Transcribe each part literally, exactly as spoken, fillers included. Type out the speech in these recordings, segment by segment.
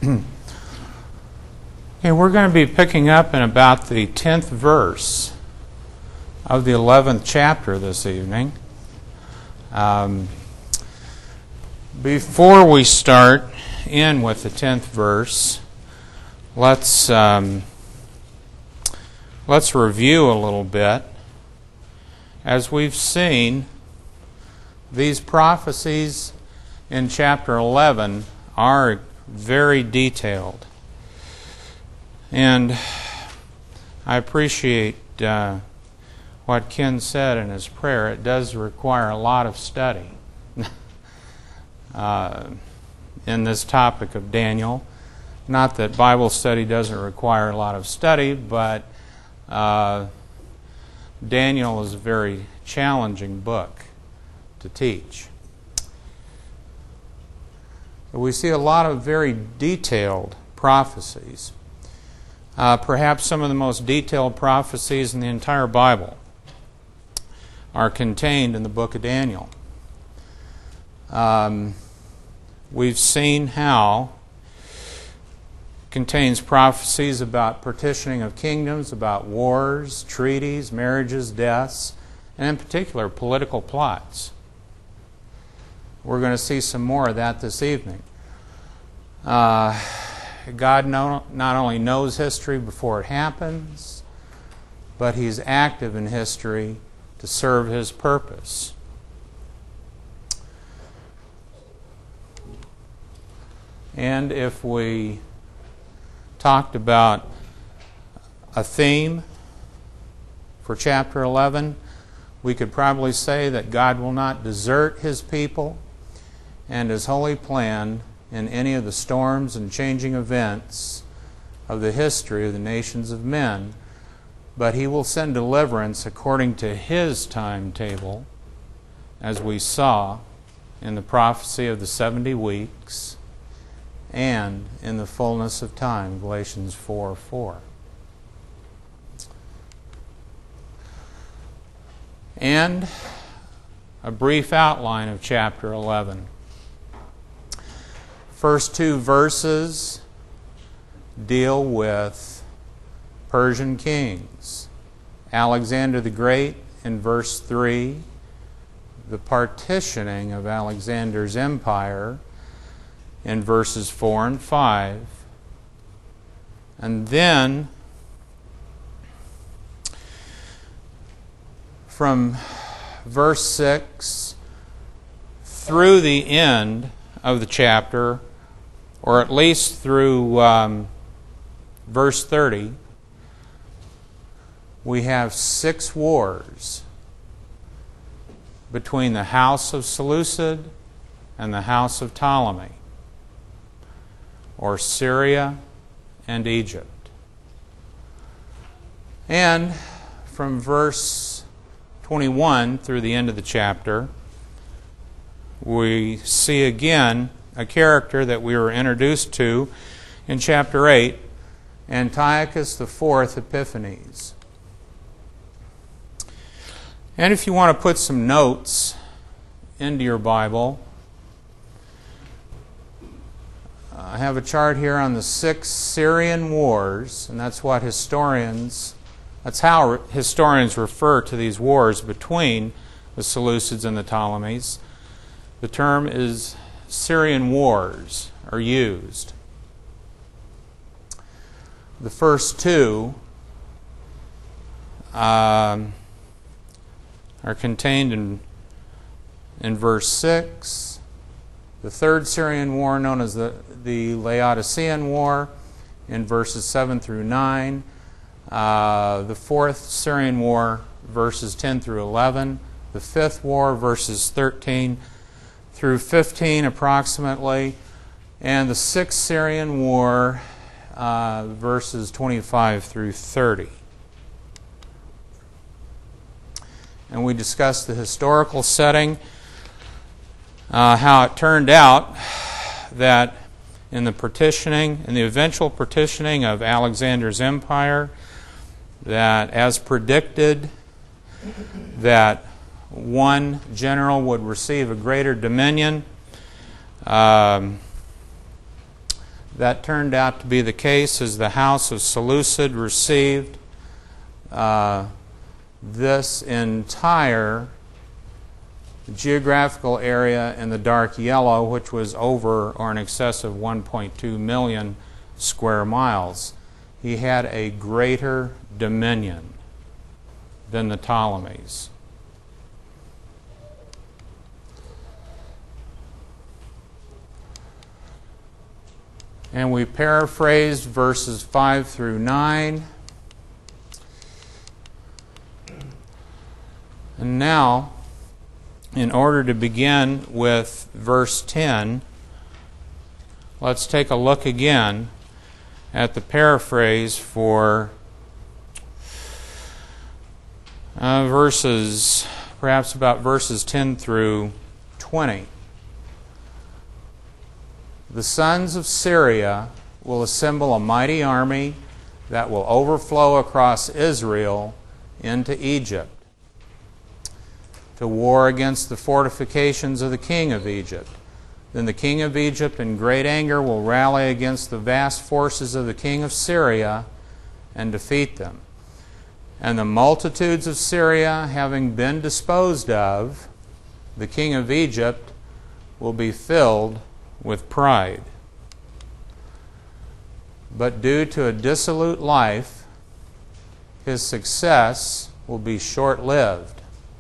Okay, we're going to be picking up in about the tenth verse of the eleventh chapter this evening. Um, before we start in with the tenth verse, let's um, let's review a little bit. As we've seen, these prophecies in chapter eleven are very detailed. And I appreciate uh, what Ken said in his prayer. It does require a lot of study uh, in this topic of Daniel. Not that Bible study doesn't require a lot of study, but uh, Daniel is a very challenging book to teach. We see a lot of very detailed prophecies. Uh, perhaps some of the most detailed prophecies in the entire Bible are contained in the book of Daniel. Um, we've seen how it contains prophecies about partitioning of kingdoms, about wars, treaties, marriages, deaths, and in particular political plots. We're going to see some more of that this evening. Uh, God no, not only knows history before it happens, but He's active in history to serve His purpose. And if we talked about a theme for chapter eleven, we could probably say that God will not desert His people and His holy plan in any of the storms and changing events of the history of the nations of men, but He will send deliverance according to His timetable, as we saw in the prophecy of the seventy weeks and in the fullness of time, Galatians four four. And a brief outline of chapter eleven. First two verses deal with Persian kings. Alexander the Great in verse three, the partitioning of Alexander's empire in verses four and five. And then from verse six through the end of the chapter, or at least through um, verse thirty, we have six wars between the house of Seleucid and the house of Ptolemy, or Syria and Egypt. And from verse twenty-one through the end of the chapter, we see again a character that we were introduced to in chapter eight, Antiochus the Fourth Epiphanes. And if you want to put some notes into your Bible, I have a chart here on the six Syrian wars, and that's what historians, that's how historians refer to these wars between the Seleucids and the Ptolemies. The term is Syrian wars are used. The first two um, are contained in, in verse six. The third Syrian war, known as the, the Laodicean War, in verses seven through nine. Uh, the fourth Syrian war, verses ten through eleven. The fifth war, verses thirteen through fifteen approximately, and the sixth Syrian war, uh, verses twenty-five through thirty. And we discussed the historical setting, uh, how it turned out that in the partitioning, in the eventual partitioning of Alexander's empire, that as predicted, that one general would receive a greater dominion. Um, that turned out to be the case as the house of Seleucid received uh, this entire geographical area in the dark yellow, which was over or in excess of one point two million square miles. He had a greater dominion than the Ptolemies. And we paraphrased verses five through nine. And now, in order to begin with verse ten, let's take a look again at the paraphrase for uh, verses, perhaps about verses ten through twenty. The sons of Syria will assemble a mighty army that will overflow across Israel into Egypt to war against the fortifications of the king of Egypt. Then the king of Egypt in great anger will rally against the vast forces of the king of Syria and defeat them. And the multitudes of Syria having been disposed of, the king of Egypt will be filled with pride. But due to a dissolute life, his success will be short-lived.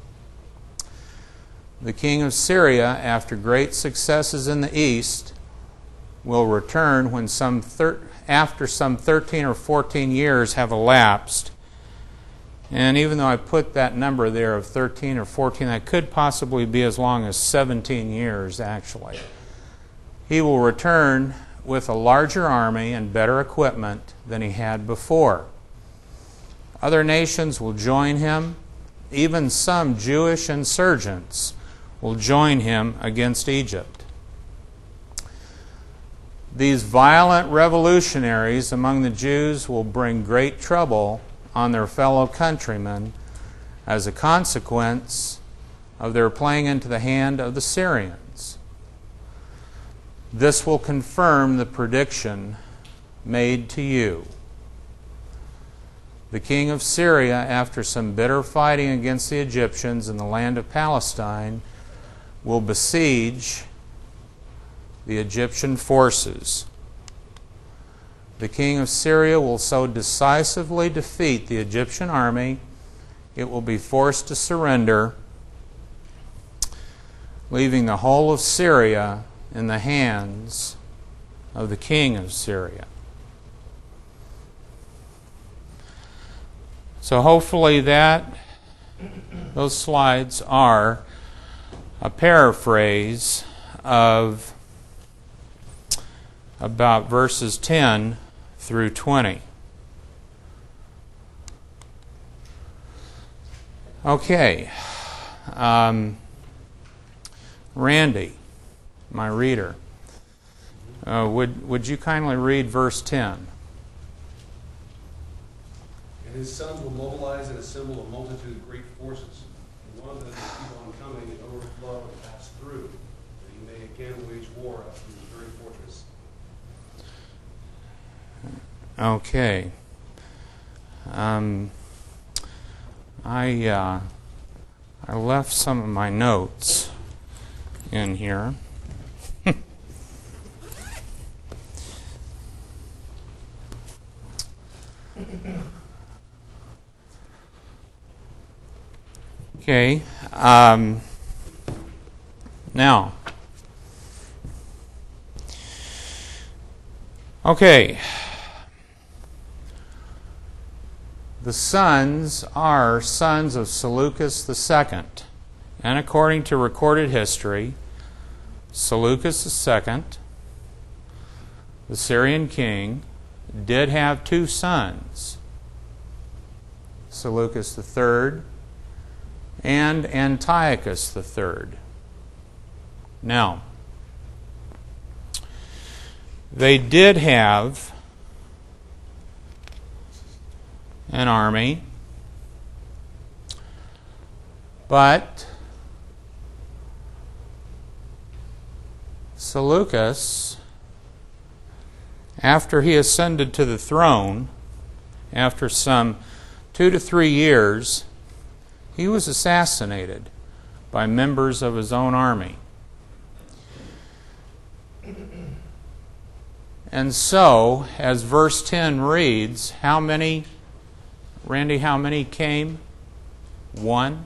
The king of Syria, after great successes in the east, will return when some thir- after some thirteen or fourteen years have elapsed. And even though I put that number there of thirteen or fourteen, that could possibly be as long as seventeen years, actually. He will return with a larger army and better equipment than he had before. Other nations will join him. Even some Jewish insurgents will join him against Egypt. These violent revolutionaries among the Jews will bring great trouble on their fellow countrymen as a consequence of their playing into the hand of the Syrians. This will confirm the prediction made to you. The king of Syria, after some bitter fighting against the Egyptians in the land of Palestine, will besiege the Egyptian forces. The king of Syria will so decisively defeat the Egyptian army, it will be forced to surrender, leaving the whole of Syria in the hands of the king of Syria. So hopefully that those slides are a paraphrase of about verses ten through twenty. Okay. Um, Randy, my reader, uh, would would you kindly read verse ten? And his sons will mobilize and assemble a multitude of great forces, and one that will keep on coming and overflow and pass through, that he may again wage war up through the very fortress. Okay. Um, I uh, I left some of my notes in here. Okay. Um, now, okay. The sons are sons of Seleucus the Second, and according to recorded history, Seleucus the Second, the Syrian king, did have two sons, Seleucus the Third and Antiochus the Third. Now, they did have an army, but Seleucus after he ascended to the throne, after some two to three years, he was assassinated by members of his own army. And so, as verse ten reads, how many, Randy, how many came? One?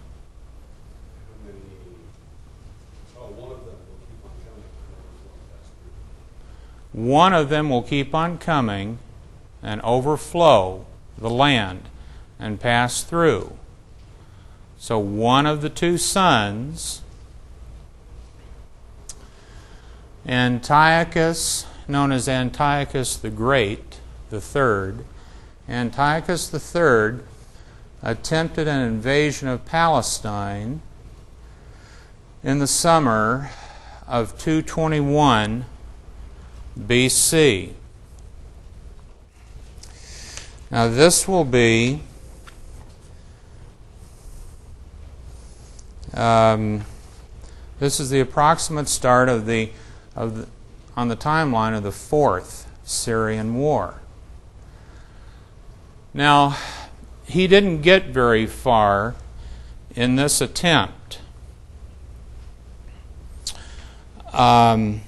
One of them will keep on coming and overflow the land and pass through. So one of the two sons, Antiochus, known as Antiochus the Great, the third, Antiochus the third attempted an invasion of Palestine in the summer of two twenty-one B C. Now this will be um, this is the approximate start of the of the, on the timeline of the Fourth Syrian War. Now, he didn't get very far in this attempt. Um,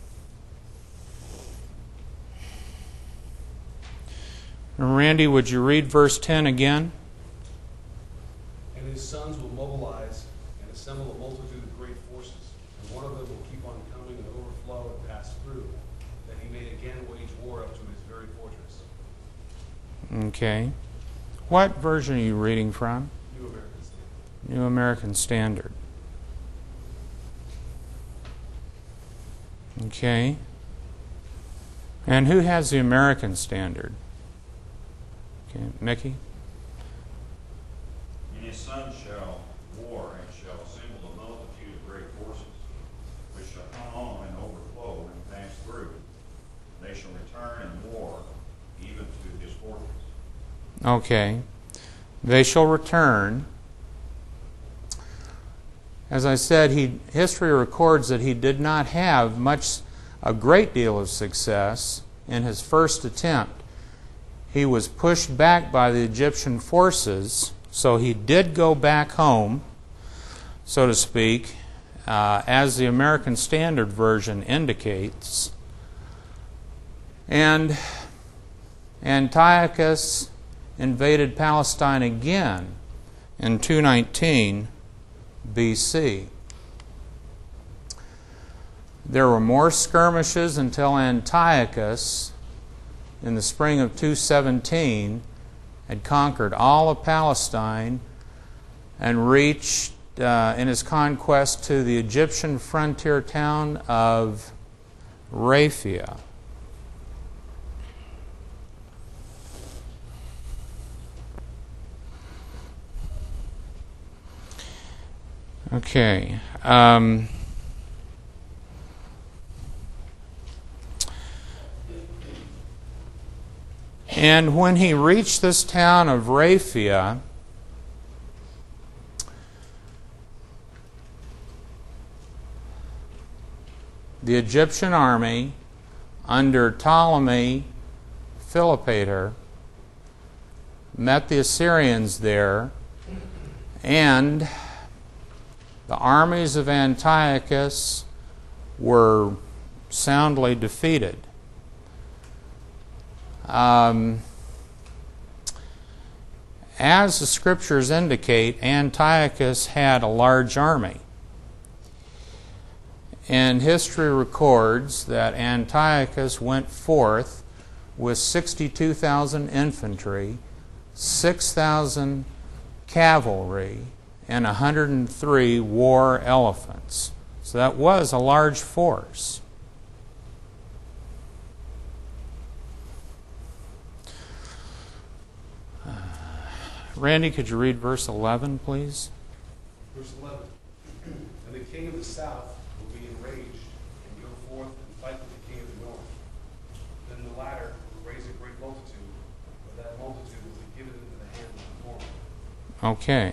Randy, would you read verse ten again? And his sons will mobilize and assemble a multitude of great forces, and one of them will keep on coming and overflow and pass through, that he may again wage war up to his very fortress. Okay. What version are you reading from? New American Standard. New American Standard. Okay. And who has the American Standard? Okay, Mickey? And his sons shall war and shall assemble a multitude of great forces, which shall come on and overflow and pass through. They shall return and war even to his fortress. Okay. They shall return. As I said, he, history records that he did not have much, a great deal of success in his first attempt. He was pushed back by the Egyptian forces, so he did go back home, so to speak, uh, as the American Standard Version indicates. And Antiochus invaded Palestine again in two nineteen B C. There were more skirmishes until Antiochus, in the spring of two seventeen, had conquered all of Palestine and reached uh, in his conquest to the Egyptian frontier town of Raphia. Okay. Um, and when he reached this town of Raphia, the Egyptian army under Ptolemy Philopator met the Assyrians there, and the armies of Antiochus were soundly defeated. Um, as the scriptures indicate, Antiochus had a large army. And history records that Antiochus went forth with sixty-two thousand infantry, six thousand cavalry, and one hundred three war elephants. So that was a large force. Uh, Randy, could you read verse eleven, please? Verse eleven. And the king of the south will be enraged and go forth and fight with the king of the north. Then the latter will raise a great multitude, but that multitude will be given into the hand of the former. Okay.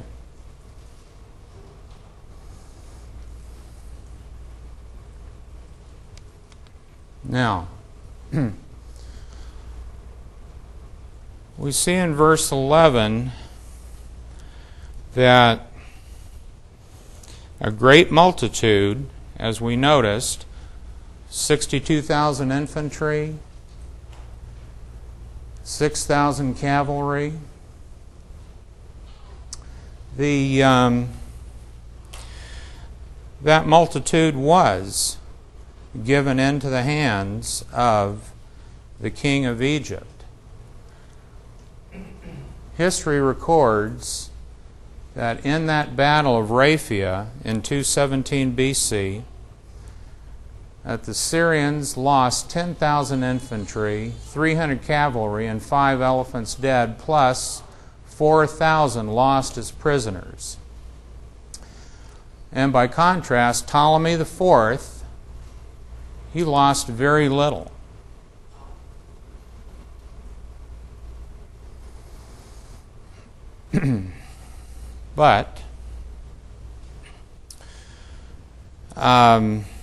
Now, we see in verse eleven that a great multitude, as we noticed, sixty-two thousand infantry, six thousand cavalry. The um, that multitude was given into the hands of the king of Egypt. History records that in that battle of Raphia in two seventeen B C, that the Syrians lost ten thousand infantry, three hundred cavalry, and five elephants dead, plus four thousand lost as prisoners. And by contrast, Ptolemy the Fourth, he lost very little. But um,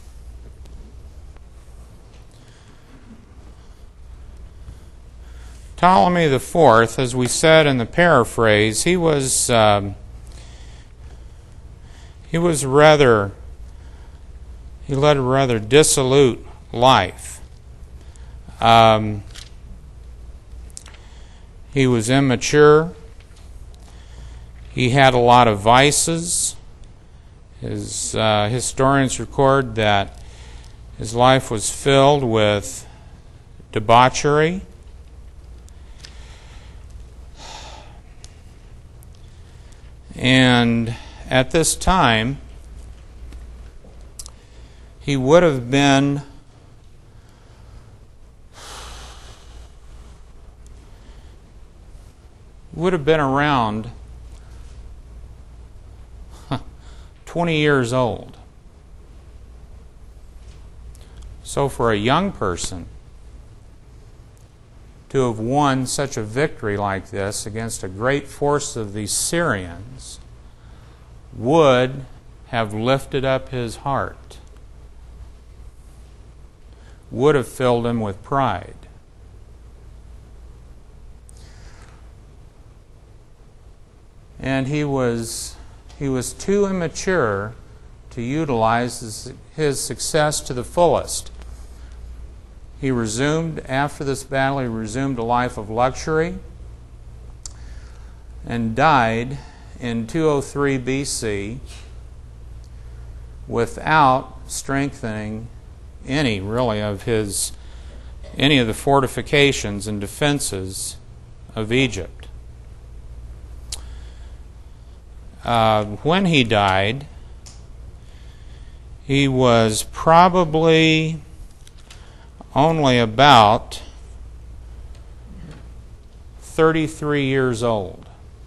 Ptolemy the Fourth, as we said in the paraphrase, he was um, he was rather he led a rather dissolute life. Um, he was immature. He had a lot of vices. His uh, historians record that his life was filled with debauchery. And at this time, he would have been would have been around twenty years old. So for a young person to have won such a victory like this against a great force of the Syrians would have lifted up his heart, would have filled him with pride. And he was he was too immature to utilize his, his success to the fullest. He resumed, after this battle, he resumed a life of luxury and died in two oh three B C without strengthening any, really, of his, any of the fortifications and defenses of Egypt. Uh, when he died, he was probably only about thirty-three years old.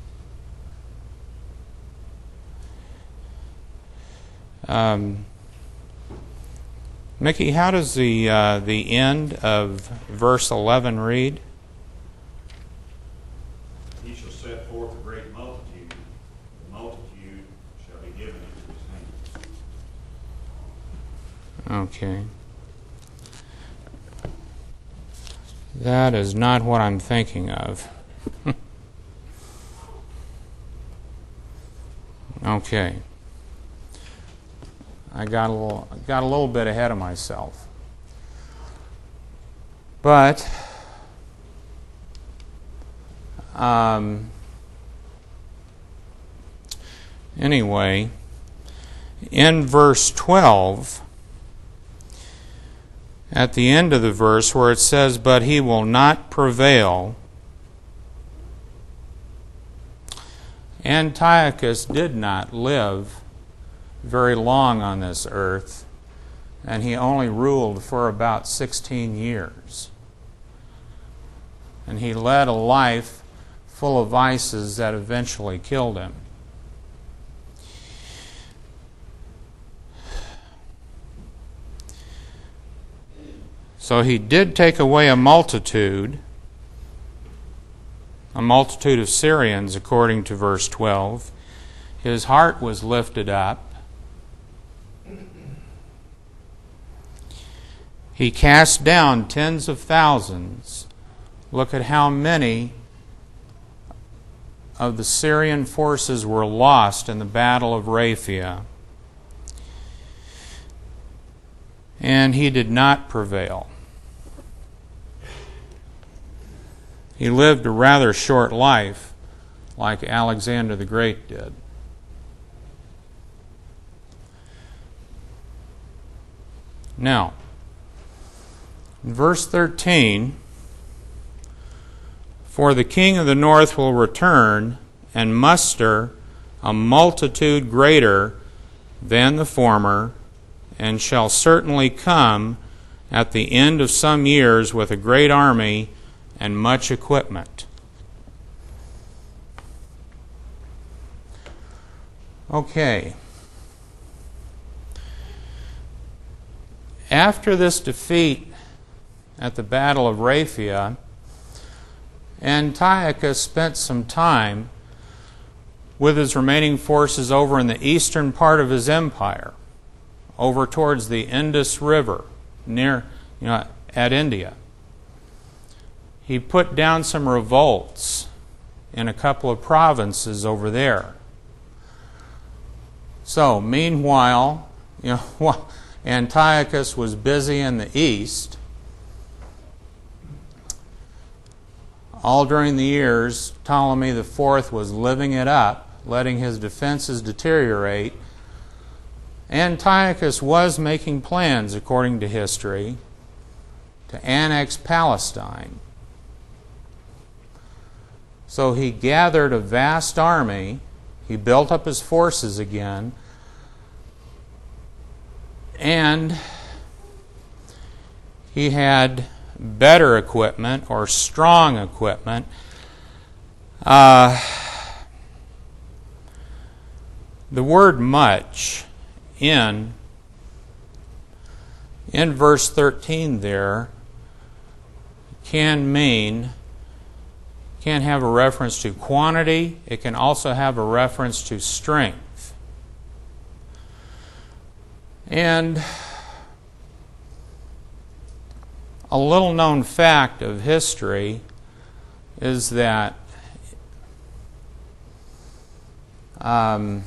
Um, Mickey, how does the uh, the end of verse eleven read? He shall set forth a great multitude. The multitude shall be given into his hand. Okay. That is not what I'm thinking of. Okay. I got a little got a little bit ahead of myself. But um, anyway, in verse twelve, at the end of the verse where it says, "But he will not prevail," Antiochus did not live very long on this earth, and he only ruled for about sixteen years. And he led a life full of vices that eventually killed him. So he did take away a multitude, a multitude of Syrians, according to verse twelve. His heart was lifted up. He cast down tens of thousands. Look at how many of the Syrian forces were lost in the Battle of Raphia, and he did not prevail. He lived a rather short life, like Alexander the Great did. Now, in verse thirteen, for the king of the north will return and muster a multitude greater than the former, and shall certainly come at the end of some years with a great army and much equipment. Okay. After this defeat at the Battle of Raphia, Antiochus spent some time with his remaining forces over in the eastern part of his empire, over towards the Indus River, near, you know, at India. He put down some revolts in a couple of provinces over there. So, meanwhile, you know, while Antiochus was busy in the east, all during the years, Ptolemy the Fourth was living it up, letting his defenses deteriorate. Antiochus was making plans, according to history, to annex Palestine. So he gathered a vast army, he built up his forces again, and he had better equipment, or strong equipment. Uh, the word much in in verse thirteen there can mean, can have a reference to quantity. It can also have a reference to strength. And a little known fact of history is that um,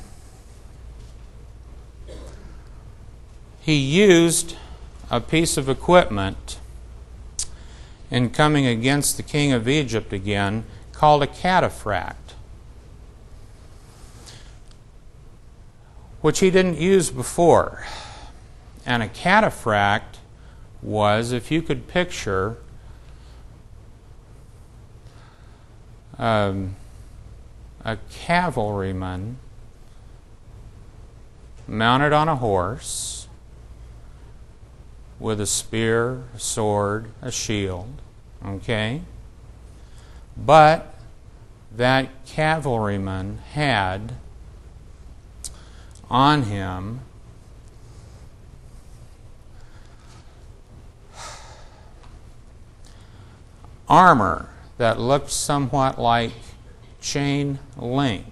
he used a piece of equipment in coming against the king of Egypt again called a cataphract, which he didn't use before. And a cataphract was, if you could picture um, a cavalryman mounted on a horse with a spear, a sword, a shield, okay? But that cavalryman had on him armor that looked somewhat like chain link.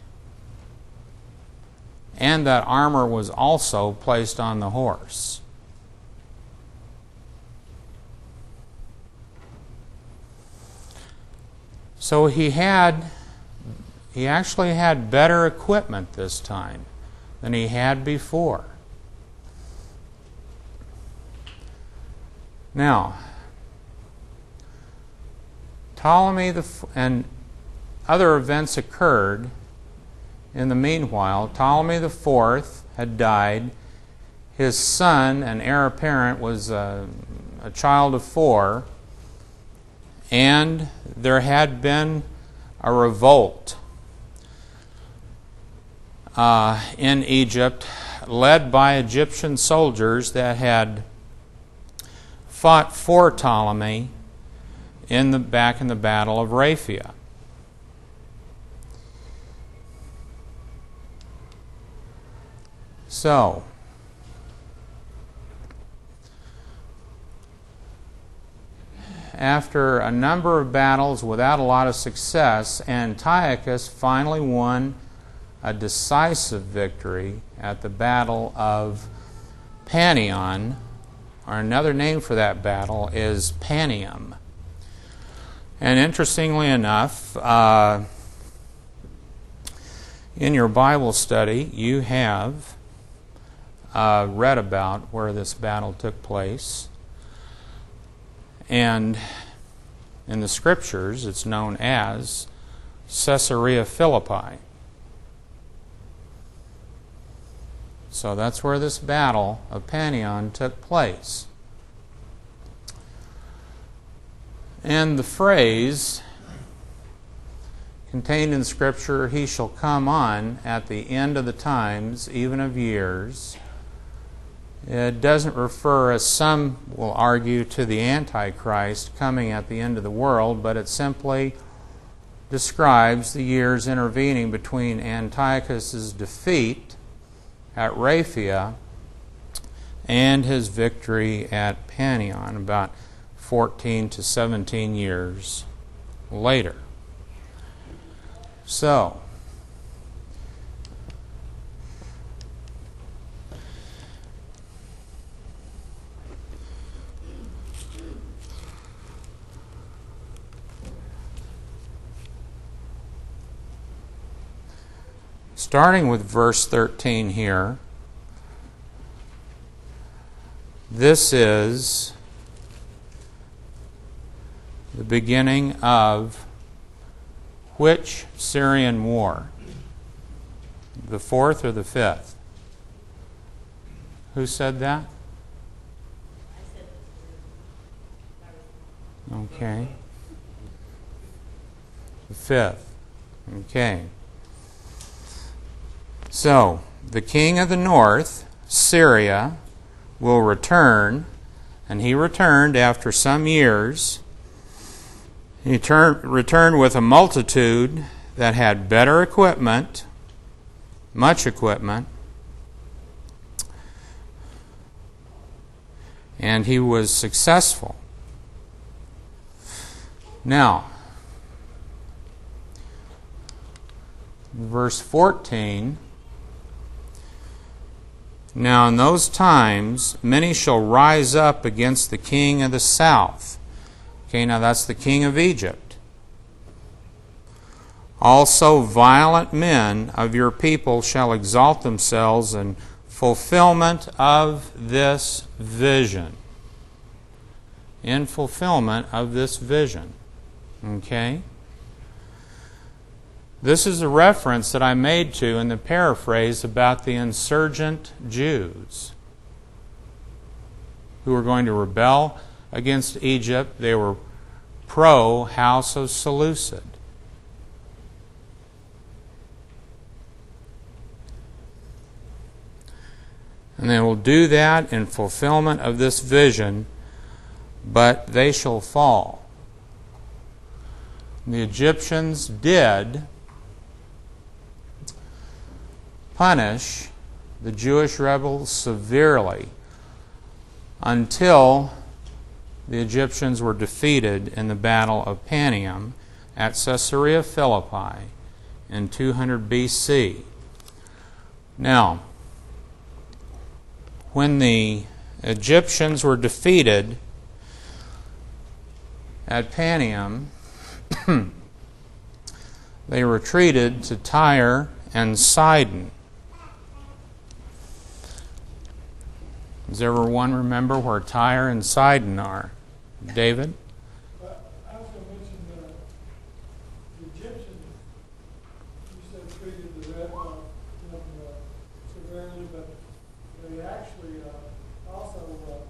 And that armor was also placed on the horse. So he had, he actually had better equipment this time than he had before. Now, Ptolemy the and other events occurred in the meanwhile. Ptolemy the Fourth had died. His son and heir apparent was a, a child of four, and there had been a revolt uh, in Egypt, led by Egyptian soldiers that had fought for Ptolemy in the back in the Battle of Raphia. So, after a number of battles without a lot of success, Antiochus finally won a decisive victory at the Battle of Panion, or another name for that battle is Panium. And interestingly enough, uh, In your Bible study, you have uh, read about where this battle took place. And in the Scriptures, it's known as Caesarea Philippi. So that's where this battle of Panion took place. And the phrase contained in Scripture, "He shall come on at the end of the times, even of years," it doesn't refer, as some will argue, to the Antichrist coming at the end of the world, but it simply describes the years intervening between Antiochus's defeat at Raphia and his victory at Panion, about fourteen to seventeen years later. So, starting with verse thirteen here, this is the beginning of which Syrian war? The fourth or the fifth? Who said that? Okay. The fifth. Okay. So, the king of the north, Syria, will return, and he returned after some years. He turn, returned with a multitude that had better equipment, much equipment, and he was successful. Now, verse fourteen, "Now in those times many shall rise up against the king of the south." Okay, now that's the king of Egypt. "Also violent men of your people shall exalt themselves in fulfillment of this vision." In fulfillment of this vision. Okay? This is a reference that I made to in the paraphrase about the insurgent Jews who were going to rebel against Egypt. They were pro-House of Seleucid. And they will do that in fulfillment of this vision, but they shall fall. The Egyptians did punish the Jewish rebels severely until the Egyptians were defeated in the Battle of Panium at Caesarea Philippi in two hundred B C. Now, when the Egyptians were defeated at Panium, they retreated to Tyre and Sidon. Does everyone remember where Tyre and Sidon are? David? I was going to mention uh, the Egyptians, you said treated the red uh, them, uh, severely, but they actually uh, also uh,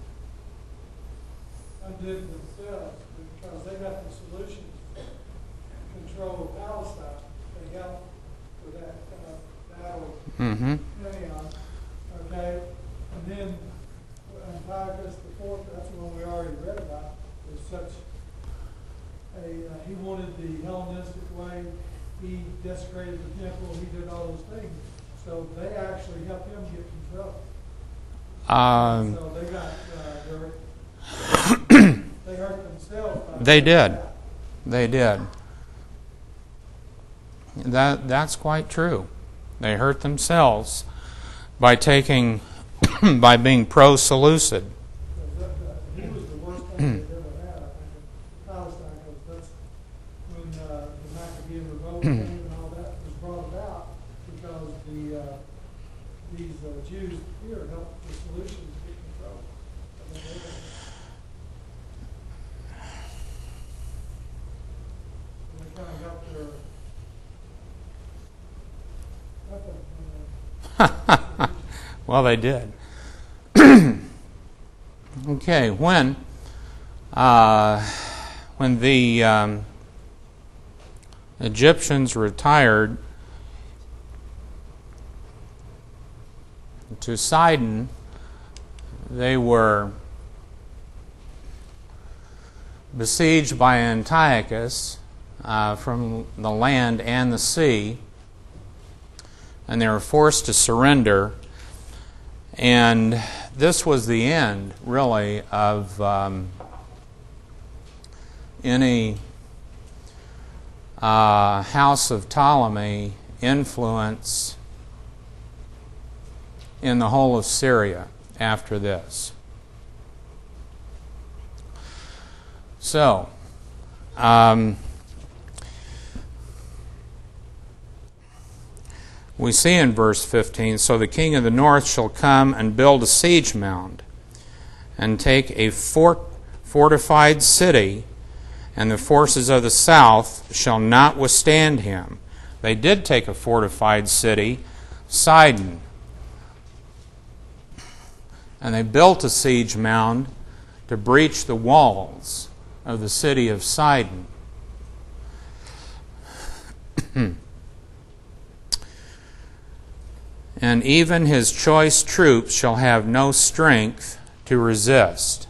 undid themselves because they got the solutions to control Palestine. They helped with that uh, battle. Mm-hmm. Panion, okay? And then Antiochus the fourth, that's the one we already read about, was such a, uh, he wanted the Hellenistic way, he desecrated the temple, he did all those things. So they actually helped him get in trouble. Um, So they got, uh, their, they hurt themselves. by They doing did. that. They did. That that's quite true. They hurt themselves by taking, by being pro-Seleucid. Because that, that, he was the worst thing they've ever had, I think, in Palestine, because that's when uh, the Maccabean revolt came and all that was brought about. the, uh, these uh, Jews here helped the solution to get control. I mean, they, they kind of helped their weapon. Well, they did. Okay, when uh, when the um, Egyptians retired to Sidon, they were besieged by Antiochus uh, from the land and the sea, and they were forced to surrender. And this was the end, really, of um, any uh, House of Ptolemy influence in the whole of Syria after this. So, um, we see in verse fifteen, so the king of the north shall come and build a siege mound and take a fort fortified city, and the forces of the south shall not withstand him. They did take a fortified city, Sidon, and they built a siege mound to breach the walls of the city of Sidon. And even his choice troops shall have no strength to resist.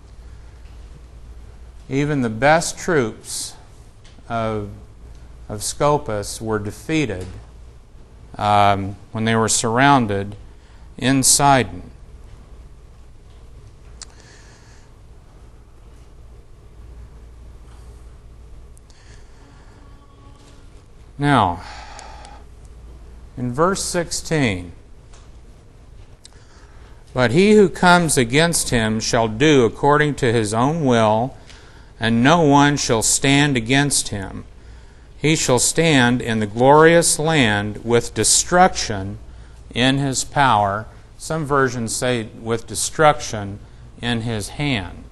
Even the best troops of, of Scopas were defeated um, when they were surrounded in Sidon. Now, in verse sixteen, but he who comes against him shall do according to his own will, and no one shall stand against him. He shall stand in the glorious land with destruction in his power. Some versions say with destruction in his hand.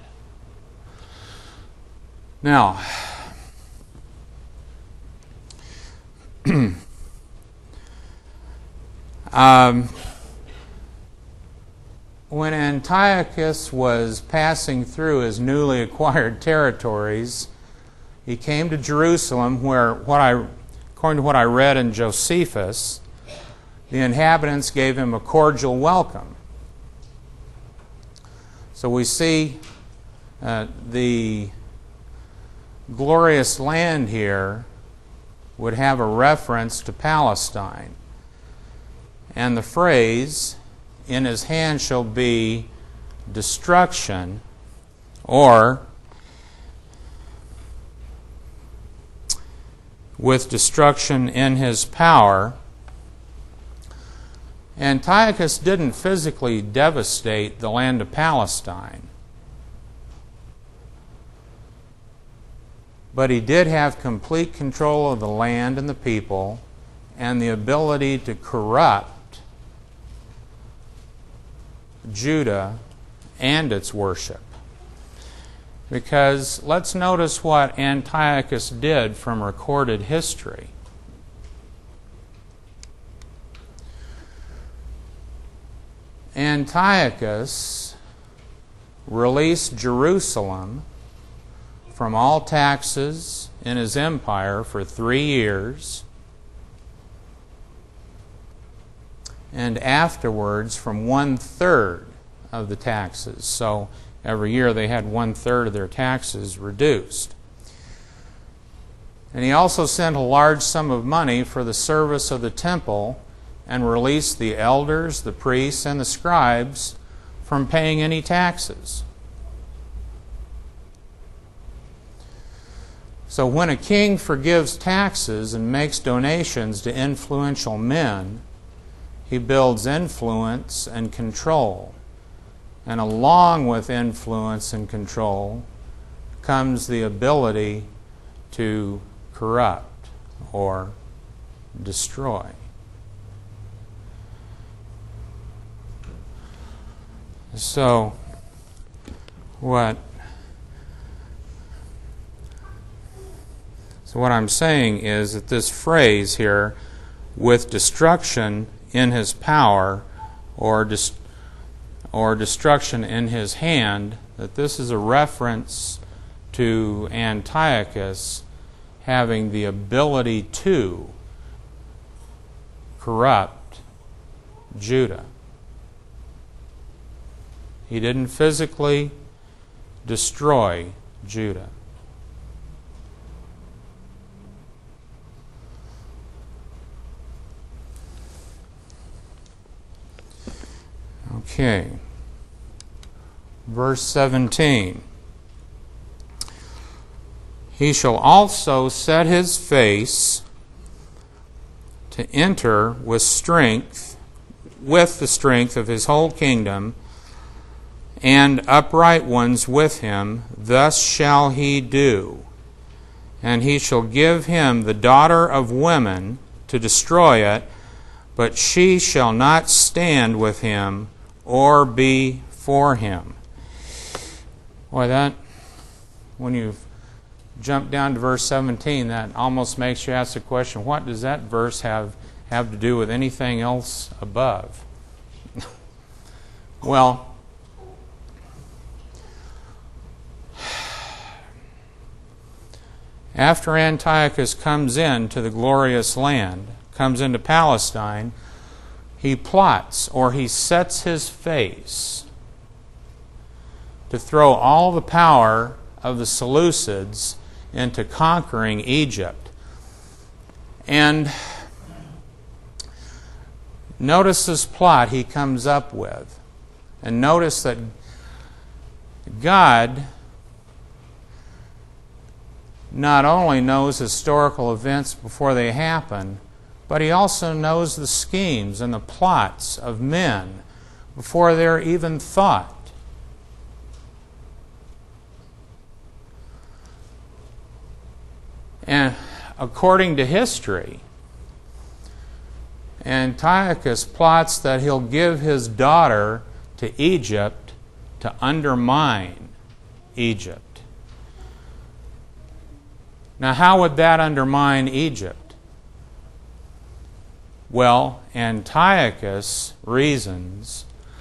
Now, Um, when Antiochus was passing through his newly acquired territories, he came to Jerusalem, where, what I, according to what I read in Josephus, the inhabitants gave him a cordial welcome. So we see uh, the glorious land here would have a reference to Palestine. And the phrase, in his hand shall be destruction, or with destruction in his power. Antiochus didn't physically devastate the land of Palestine, but he did have complete control of the land and the people and the ability to corrupt Judah and its worship. Because let's notice what Antiochus did from recorded history. Antiochus released Jerusalem from all taxes in his empire for three years, and afterwards from one-third of the taxes. So every year they had one-third of their taxes reduced. And he also sent a large sum of money for the service of the temple and released the elders, the priests, and the scribes from paying any taxes. So when a king forgives taxes and makes donations to influential men, he builds influence and control. And along with influence and control comes the ability to corrupt or destroy. So, what? So what I'm saying is that this phrase here, with destruction in his power, or dis- or destruction in his hand, that this is a reference to Antiochus having the ability to corrupt Judah. He didn't physically destroy Judah. Okay. Verse seventeen. He shall also set his face to enter with strength, with the strength of his whole kingdom, and upright ones with him. Thus shall he do. And he shall give him the daughter of women to destroy it, but she shall not stand with him or be for him. Boy, that, when you jump down to verse seventeen, that almost makes you ask the question, what does that verse have, have to do with anything else above? Well, after Antiochus comes into the glorious land, comes into Palestine, he plots, or he sets his face to throw all the power of the Seleucids into conquering Egypt. And notice this plot he comes up with. And notice that God not only knows historical events before they happen, but he also knows the schemes and the plots of men before they're even thought. And according to history, Antiochus plots that he'll give his daughter to Egypt to undermine Egypt. Now, how would that undermine Egypt? Well, Antiochus reasons,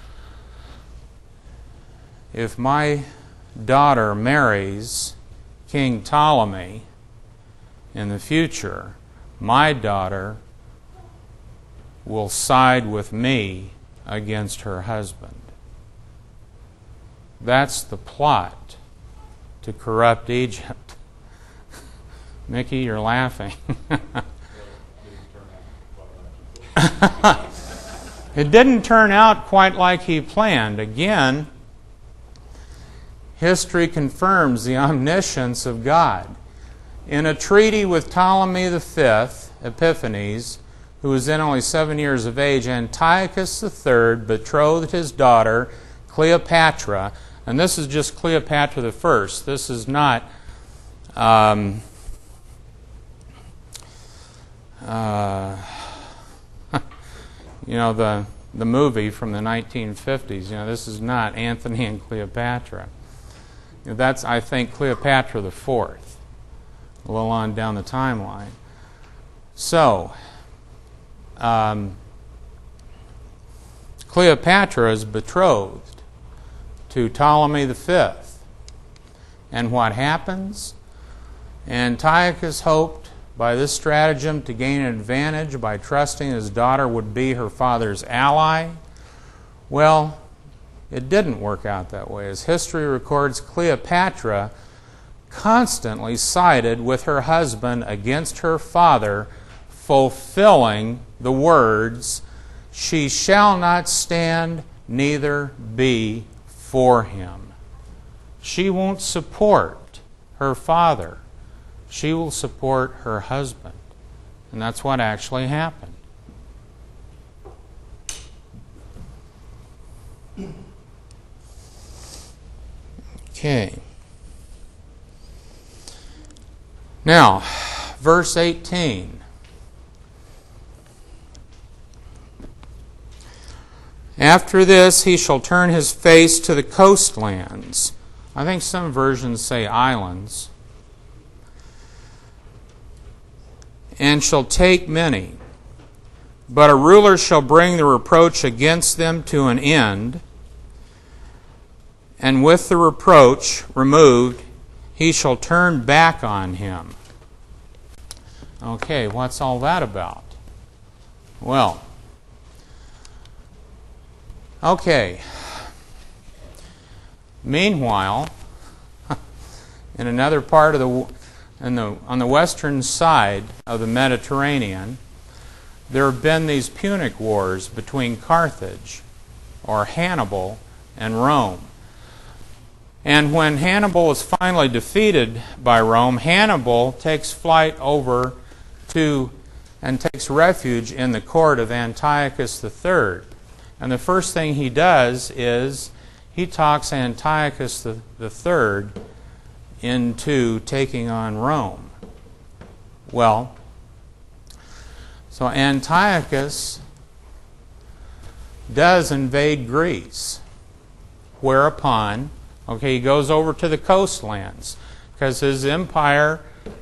if my daughter marries King Ptolemy in the future, my daughter will side with me against her husband. That's the plot to corrupt Egypt. Mickey, you're laughing. It didn't turn out quite like he planned. Again, history confirms the omniscience of God. In a treaty with Ptolemy the Fifth, Epiphanes, who was then only seven years of age, Antiochus the Third betrothed his daughter Cleopatra, and this is just Cleopatra the First. This is not um, uh, you know, the the movie from the nineteen fifties. You know, this is not Antony and Cleopatra. You know, that's, I think, Cleopatra the Fourth, a little on down the timeline. So, um, Cleopatra is betrothed to Ptolemy the Fifth. And what happens? Antiochus hoped by this stratagem to gain an advantage by trusting his daughter would be her father's ally. Well, it didn't work out that way. As history records, Cleopatra constantly sided with her husband against her father, fulfilling the words, "She shall not stand, neither be for him." She won't support her father. She will support her husband. And that's what actually happened. Okay. Now, verse eighteen. After this, he shall turn his face to the coastlands. I think some versions say islands. And shall take many. But a ruler shall bring the reproach against them to an end, and with the reproach removed, he shall turn back on him. Okay, what's all that about? Well, okay. Meanwhile, in another part of the, in the on the western side of the Mediterranean, there have been these Punic Wars between Carthage, or Hannibal, and Rome. And when Hannibal is finally defeated by Rome, Hannibal takes flight over to and takes refuge in the court of Antiochus the Third. And the first thing he does is he talks Antiochus the, the Third into taking on Rome. Well, so Antiochus does invade Greece, whereupon, okay, he goes over to the coastlands because his empire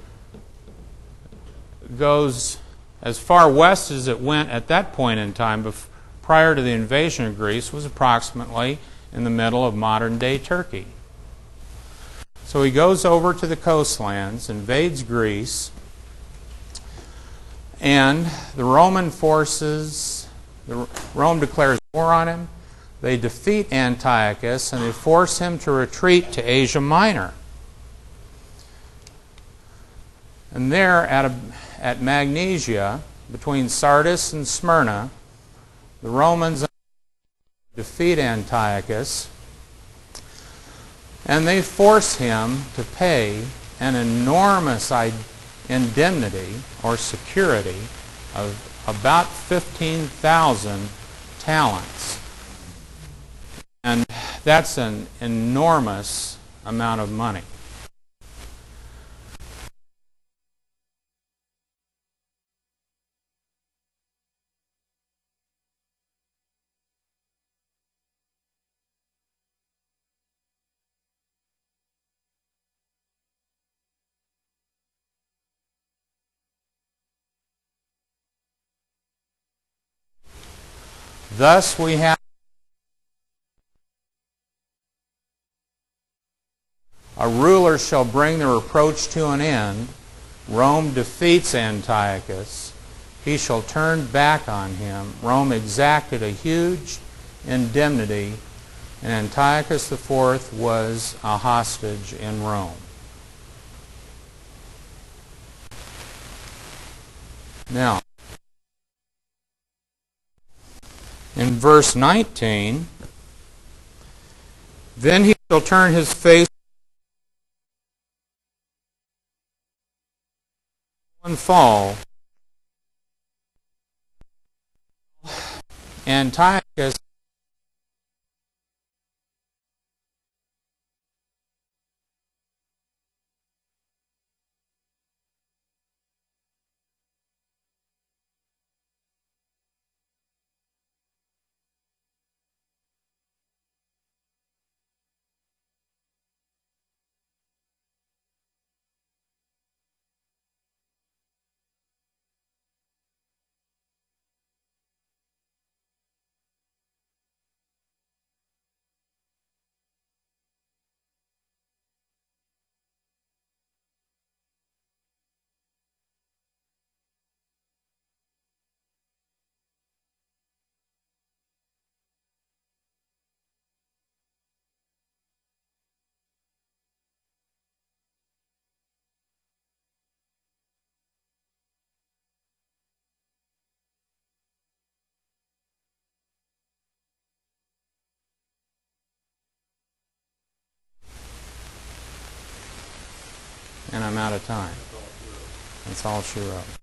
goes as far west as it went at that point in time, bef- prior to the invasion of Greece, was approximately in the middle of modern-day Turkey. So he goes over to the coastlands, invades Greece, and the Roman forces, the, Rome declares war on him. They defeat Antiochus, and they force him to retreat to Asia Minor. And there, at, a, at Magnesia, between Sardis and Smyrna, the Romans defeat Antiochus, and they force him to pay an enormous indemnity or security of about fifteen thousand talents. And that's an enormous amount of money. Thus we have a ruler shall bring the reproach to an end. Rome defeats Antiochus. He shall turn back on him. Rome exacted a huge indemnity, and Antiochus the Fourth was a hostage in Rome. Now, in verse nineteen, then he shall turn his face and fall. Antiochus and I'm out of time. That's all she wrote.